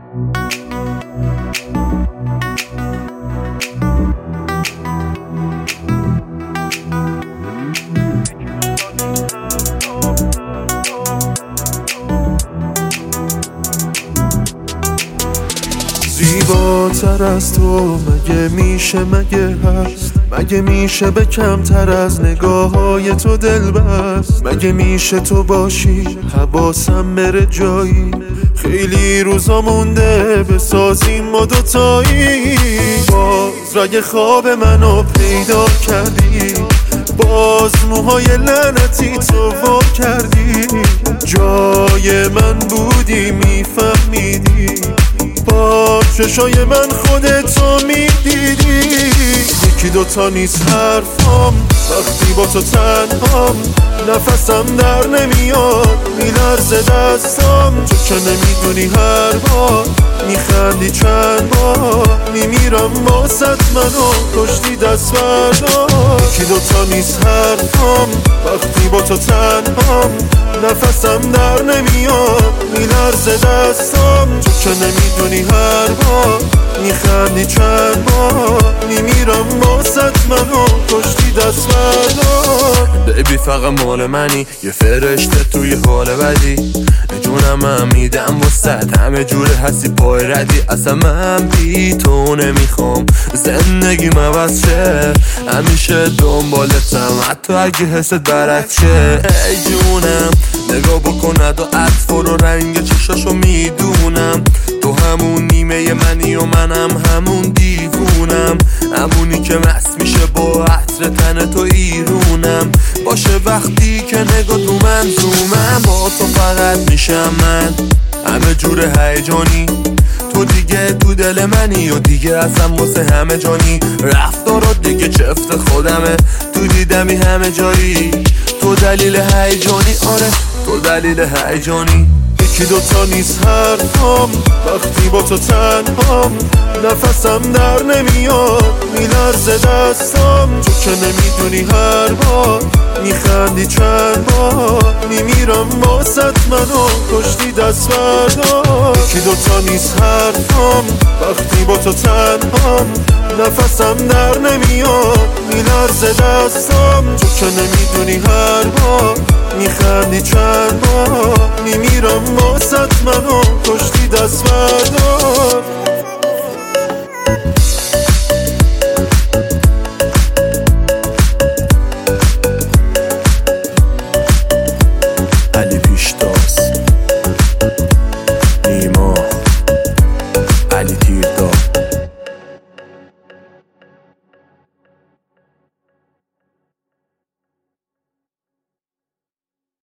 زیباتر از تو مگه میشه، مگه هست، مگه میشه به کمتر از نگاه های تو دل بست، مگه میشه تو باشی حواسم بره جایی، خیلی روزا مونده بسازیم ما دوتایی. باز رگ خواب منو پیدا کردی، باز موهای لعنتی تو وا کردی، جای من بودی میفهمیدی، با چشای من خودتو میدیدی. یکی دوتا نیست حرفام وقتی با تو تنهام، نفسم در نمیاد میلرزه دستام، تو که نمیدونی هر بار میخندی چند بار میمیرم باست منو کشتی دست بردار. یکی دوتا نیست حرفام وقتی با تو تنهام، نفسم در نمیاد میلرزه دستام، تو که نمیدونی هر بار میخندی چند بار میمیرم باست منو کشتی دست بردار. بیبی فقط مال منی، یه فرشته توی حال بدی، جونم هم میدم وسط همه جوره هستی پای ردی، اصلا من بی تو نمیخوام زندگیم عوض شه، همیشه دنبالتم حتی اگه حست برعکس شه. ای جونم نگاه بکند و عطف و رنگ چشاشو میدونم، تو همون نیمه منی و منم همون دیوونم، همونی که مست میشه با عطر تن تو ایرونم، باشه وقتی که نگاه تو منظومم، با تو فقط میشم من همه جور هیجانی، تو دیگه تو دل منی و دیگه اصلا واسه همه جانی، رفتارات دیگه چفت خودمه تو دیدمی همه جایی، تو دلیل هیجانی، آره تو دلیل هیجانی. یکی دوتا نیست حرفام وقتی با تو تنهام، نفسم در نمیاد میلرزه دستام، تو که نمیدونی هر بار میخندی چند بار میمیرم باست منو کشتی دست بردار. یکی دوتا نیست حرفام وقتی با تو تنهام، نفسم در نمیاد میلرزه دستام، تو که نمیدونی هر بار میخندی چند بار میمیرم باست منو کشتی دست بردار.